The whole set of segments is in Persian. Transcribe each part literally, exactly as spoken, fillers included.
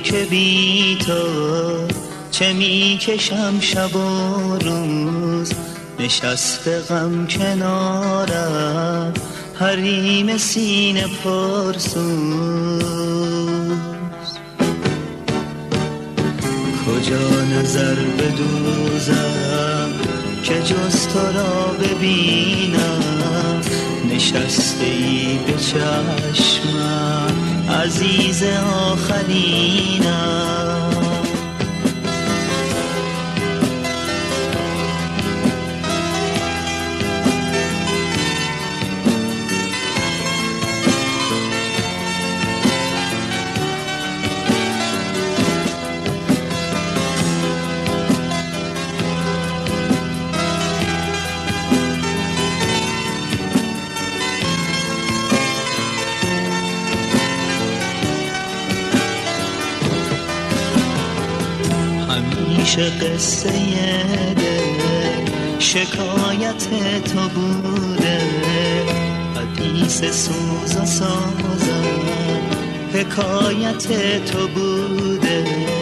که بی تو چه می کشم شب و روز، نشسته غم کنارم حریم سینه پرسوز. کجا نظر بدوزم که جز تو را ببینم، نشسته ای به چشمم عزیز آخرینم. همیشه قصه دل شکایت تو بوده، حدیث سوز و سازم حکایت تو بوده.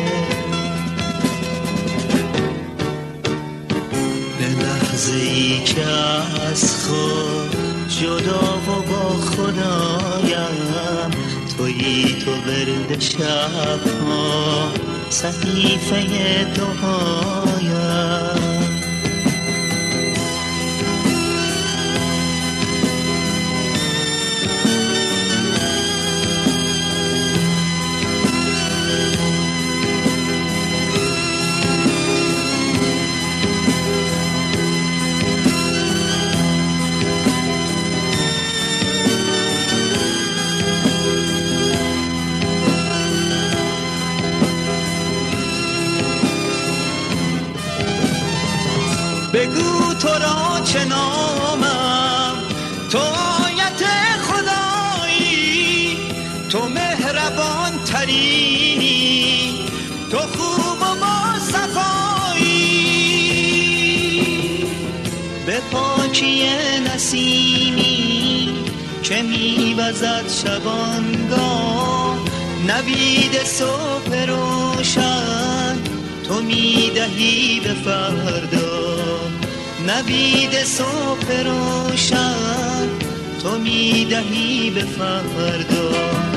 به لحظه ای که از خود جدا و با خدایم، تویی تو ورد شبها صحیفه دعایم. بگو تو را چه نامم، تو آیت خدایی، تو مهربان ترینی، تو خوب و با صفایی. به پاکی نسیمی که میوزد شبانگاه، نوید صبح روشن تو میدهی به فردا. نوید صبح روشن تو میدهی به فردا.